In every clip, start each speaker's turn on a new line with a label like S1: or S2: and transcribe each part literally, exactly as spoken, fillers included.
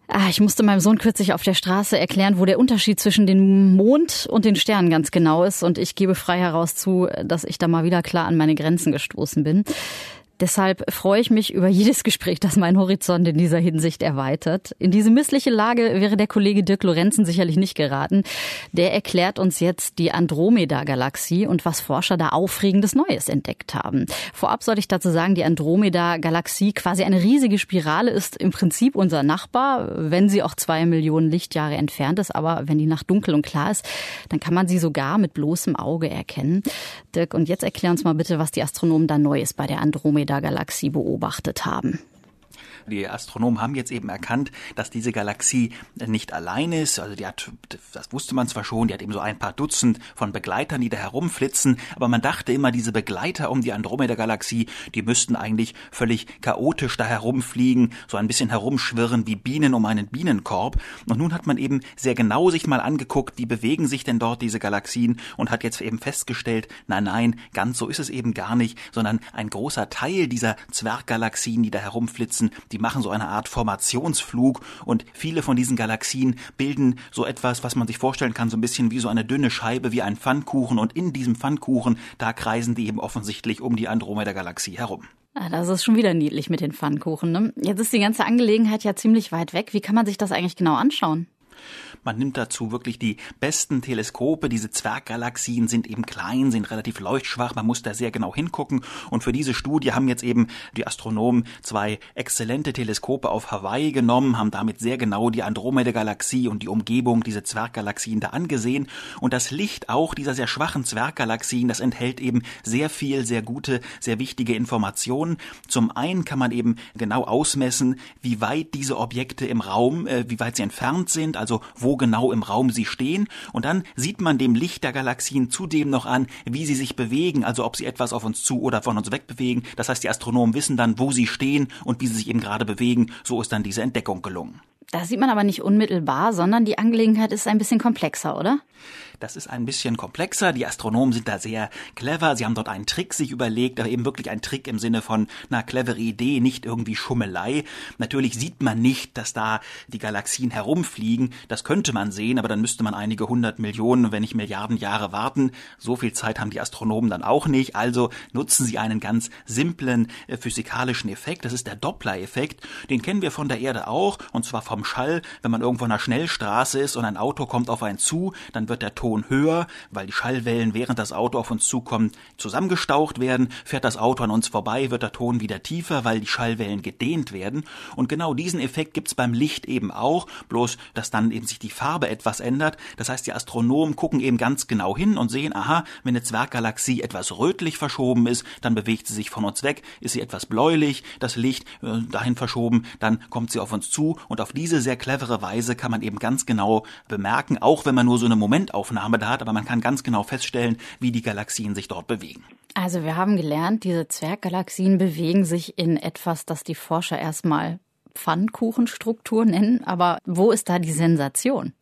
S1: Ah, ich musste meinem Sohn kürzlich auf der Straße erklären, wo der Unterschied zwischen dem Mond und den Sternen ganz genau ist. Und ich gebe frei heraus zu, dass ich da mal wieder klar an meine Grenzen gestoßen bin. Deshalb freue ich mich über jedes Gespräch, das meinen Horizont in dieser Hinsicht erweitert. In diese missliche Lage wäre der Kollege Dirk Lorenzen sicherlich nicht geraten. Der erklärt uns jetzt die Andromeda-Galaxie und was Forscher da Aufregendes Neues entdeckt haben. Vorab sollte ich dazu sagen, die Andromeda-Galaxie, quasi eine riesige Spirale, ist im Prinzip unser Nachbar, wenn sie auch zwei Millionen Lichtjahre entfernt ist. Aber wenn die Nacht dunkel und klar ist, dann kann man sie sogar mit bloßem Auge erkennen. Dirk, und jetzt erklär uns mal bitte, was die Astronomen da Neues bei der Andromeda Galaxie beobachtet haben.
S2: Die Astronomen haben jetzt eben erkannt, dass diese Galaxie nicht allein ist. Also die hat, das wusste man zwar schon, die hat eben so ein paar Dutzend von Begleitern, die da herumflitzen. Aber man dachte immer, diese Begleiter um die Andromeda-Galaxie, die müssten eigentlich völlig chaotisch da herumfliegen, so ein bisschen herumschwirren wie Bienen um einen Bienenkorb. Und nun hat man eben sehr genau sich mal angeguckt, wie bewegen sich denn dort diese Galaxien und hat jetzt eben festgestellt, nein, nein, ganz so ist es eben gar nicht, sondern ein großer Teil dieser Zwerggalaxien, die da herumflitzen, die machen so eine Art Formationsflug und viele von diesen Galaxien bilden so etwas, was man sich vorstellen kann, so ein bisschen wie so eine dünne Scheibe, wie ein Pfannkuchen, und in diesem Pfannkuchen, da kreisen die eben offensichtlich um die Andromeda-Galaxie herum.
S1: Ah, das ist schon wieder niedlich mit den Pfannkuchen, ne? Jetzt ist die ganze Angelegenheit ja ziemlich weit weg. Wie kann man sich das eigentlich genau anschauen?
S2: Man nimmt dazu wirklich die besten Teleskope. Diese Zwerggalaxien sind eben klein, sind relativ leuchtschwach. Man muss da sehr genau hingucken. Und für diese Studie haben jetzt eben die Astronomen zwei exzellente Teleskope auf Hawaii genommen, haben damit sehr genau die Andromeda-Galaxie und die Umgebung, diese Zwerggalaxien da angesehen. Und das Licht auch dieser sehr schwachen Zwerggalaxien, das enthält eben sehr viel, sehr gute, sehr wichtige Informationen. Zum einen kann man eben genau ausmessen, wie weit diese Objekte im Raum, äh, wie weit sie entfernt sind, also wo genau im Raum sie stehen, und dann sieht man dem Licht der Galaxien zudem noch an, wie sie sich bewegen, also ob sie etwas auf uns zu oder von uns weg bewegen. Das heißt, die Astronomen wissen dann, wo sie stehen und wie sie sich eben gerade bewegen. So ist dann diese Entdeckung gelungen.
S1: Das sieht man aber nicht unmittelbar, sondern die Angelegenheit ist ein bisschen komplexer, oder?
S2: Das ist ein bisschen komplexer. Die Astronomen sind da sehr clever. Sie haben dort einen Trick sich überlegt, aber eben wirklich ein Trick im Sinne von einer clevere Idee, nicht irgendwie Schummelei. Natürlich sieht man nicht, dass da die Galaxien herumfliegen. Das könnte man sehen, aber dann müsste man einige hundert Millionen, wenn nicht Milliarden Jahre warten. So viel Zeit haben die Astronomen dann auch nicht. Also nutzen sie einen ganz simplen äh, physikalischen Effekt. Das ist der Doppler-Effekt. Den kennen wir von der Erde auch, und zwar vom Schall. Wenn man irgendwo an einer Schnellstraße ist und ein Auto kommt auf einen zu, dann wird der Ton höher, weil die Schallwellen, während das Auto auf uns zukommt, zusammengestaucht werden. Fährt das Auto an uns vorbei, wird der Ton wieder tiefer, weil die Schallwellen gedehnt werden. Und genau diesen Effekt gibt's beim Licht eben auch, bloß dass dann eben sich die Farbe etwas ändert. Das heißt, die Astronomen gucken eben ganz genau hin und sehen, aha, wenn eine Zwerggalaxie etwas rötlich verschoben ist, dann bewegt sie sich von uns weg. Ist sie etwas bläulich, das Licht äh, dahin verschoben, dann kommt sie auf uns zu. Und auf diese sehr clevere Weise kann man eben ganz genau bemerken, auch wenn man nur so eine Momentaufnahme da hat, aber man kann ganz genau feststellen, wie die Galaxien sich dort bewegen.
S1: Also wir haben gelernt, diese Zwerggalaxien bewegen sich in etwas, das die Forscher erstmal Pfannkuchenstruktur nennen. Aber wo ist da die Sensation?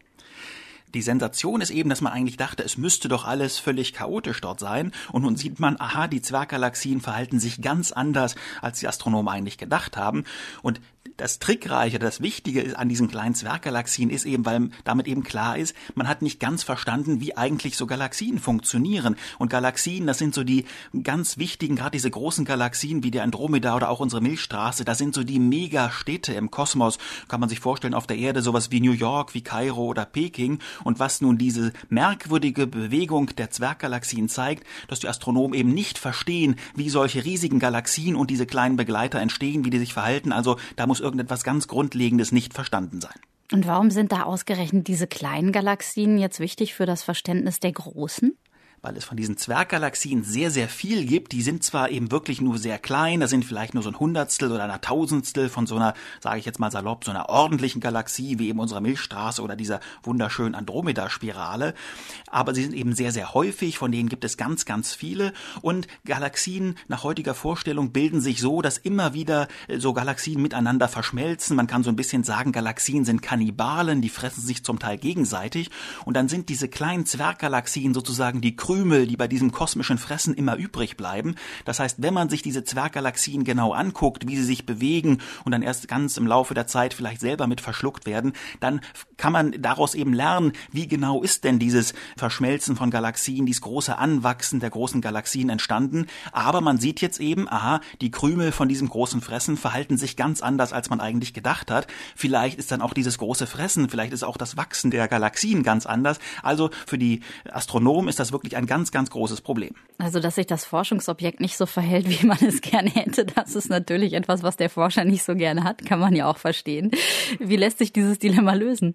S2: Die Sensation ist eben, dass man eigentlich dachte, es müsste doch alles völlig chaotisch dort sein. Und nun sieht man, aha, die Zwerggalaxien verhalten sich ganz anders, als die Astronomen eigentlich gedacht haben. Und das Trickreiche, das Wichtige an diesen kleinen Zwerggalaxien ist eben, weil damit eben klar ist, man hat nicht ganz verstanden, wie eigentlich so Galaxien funktionieren. Und Galaxien, das sind so die ganz wichtigen, gerade diese großen Galaxien wie die Andromeda oder auch unsere Milchstraße, das sind so die Megastädte im Kosmos. Kann man sich vorstellen, auf der Erde sowas wie New York, wie Kairo oder Peking. Und was nun diese merkwürdige Bewegung der Zwerggalaxien zeigt, dass die Astronomen eben nicht verstehen, wie solche riesigen Galaxien und diese kleinen Begleiter entstehen, wie die sich verhalten. Also da muss irgendetwas ganz Grundlegendes nicht verstanden sein.
S1: Und warum sind da ausgerechnet diese kleinen Galaxien jetzt wichtig für das Verständnis der großen?
S2: Weil es von diesen Zwerggalaxien sehr, sehr viel gibt. Die sind zwar eben wirklich nur sehr klein, da sind vielleicht nur so ein Hundertstel oder ein Tausendstel von so einer, sage ich jetzt mal salopp, so einer ordentlichen Galaxie wie eben unserer Milchstraße oder dieser wunderschönen Andromeda-Spirale. Aber sie sind eben sehr, sehr häufig, von denen gibt es ganz, ganz viele. Und Galaxien nach heutiger Vorstellung bilden sich so, dass immer wieder so Galaxien miteinander verschmelzen. Man kann so ein bisschen sagen, Galaxien sind Kannibalen, die fressen sich zum Teil gegenseitig. Und dann sind diese kleinen Zwerggalaxien sozusagen die Krümel, die bei diesem kosmischen Fressen immer übrig bleiben. Das heißt, wenn man sich diese Zwerggalaxien genau anguckt, wie sie sich bewegen und dann erst ganz im Laufe der Zeit vielleicht selber mit verschluckt werden, dann kann man daraus eben lernen, wie genau ist denn dieses Verschmelzen von Galaxien, dieses große Anwachsen der großen Galaxien entstanden. Aber man sieht jetzt eben, aha, die Krümel von diesem großen Fressen verhalten sich ganz anders, als man eigentlich gedacht hat. Vielleicht ist dann auch dieses große Fressen, vielleicht ist auch das Wachsen der Galaxien ganz anders. Also für die Astronomen ist das wirklich ein ganz, ganz großes Problem.
S1: Also, dass sich das Forschungsobjekt nicht so verhält, wie man es gerne hätte, das ist natürlich etwas, was der Forscher nicht so gerne hat, kann man ja auch verstehen. Wie lässt sich dieses Dilemma lösen?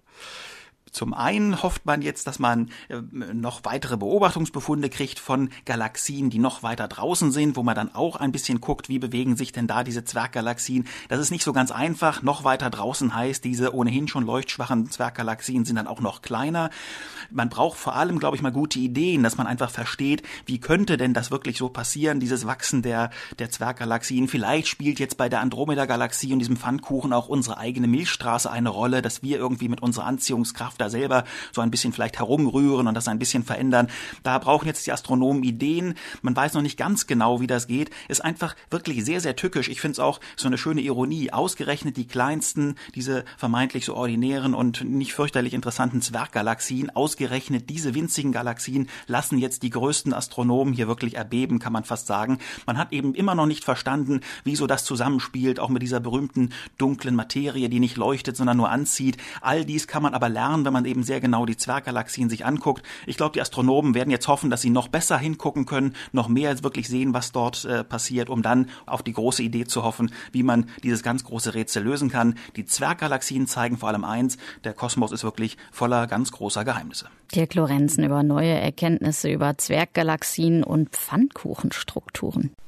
S2: Zum einen hofft man jetzt, dass man noch weitere Beobachtungsbefunde kriegt von Galaxien, die noch weiter draußen sind, wo man dann auch ein bisschen guckt, wie bewegen sich denn da diese Zwerggalaxien. Das ist nicht so ganz einfach. Noch weiter draußen heißt, diese ohnehin schon leuchtschwachen Zwerggalaxien sind dann auch noch kleiner. Man braucht vor allem, glaube ich, mal gute Ideen, dass man einfach versteht, wie könnte denn das wirklich so passieren, dieses Wachsen der, der Zwerggalaxien. Vielleicht spielt jetzt bei der Andromeda-Galaxie und diesem Pfannkuchen auch unsere eigene Milchstraße eine Rolle, dass wir irgendwie mit unserer Anziehungskraft da selber so ein bisschen vielleicht herumrühren und das ein bisschen verändern. Da brauchen jetzt die Astronomen Ideen. Man weiß noch nicht ganz genau, wie das geht. Ist einfach wirklich sehr, sehr tückisch. Ich finde es auch so eine schöne Ironie. Ausgerechnet die kleinsten, diese vermeintlich so ordinären und nicht fürchterlich interessanten Zwerggalaxien, ausgerechnet diese winzigen Galaxien lassen jetzt die größten Astronomen hier wirklich erbeben, kann man fast sagen. Man hat eben immer noch nicht verstanden, wieso das zusammenspielt, auch mit dieser berühmten dunklen Materie, die nicht leuchtet, sondern nur anzieht. All dies kann man aber lernen, wenn man eben sehr genau die Zwerggalaxien sich anguckt. Ich glaube, die Astronomen werden jetzt hoffen, dass sie noch besser hingucken können, noch mehr wirklich sehen, was dort äh, passiert, um dann auf die große Idee zu hoffen, wie man dieses ganz große Rätsel lösen kann. Die Zwerggalaxien zeigen vor allem eins, der Kosmos ist wirklich voller ganz großer Geheimnisse.
S1: Dirk Lorenzen über neue Erkenntnisse über Zwerggalaxien und Pfannkuchenstrukturen.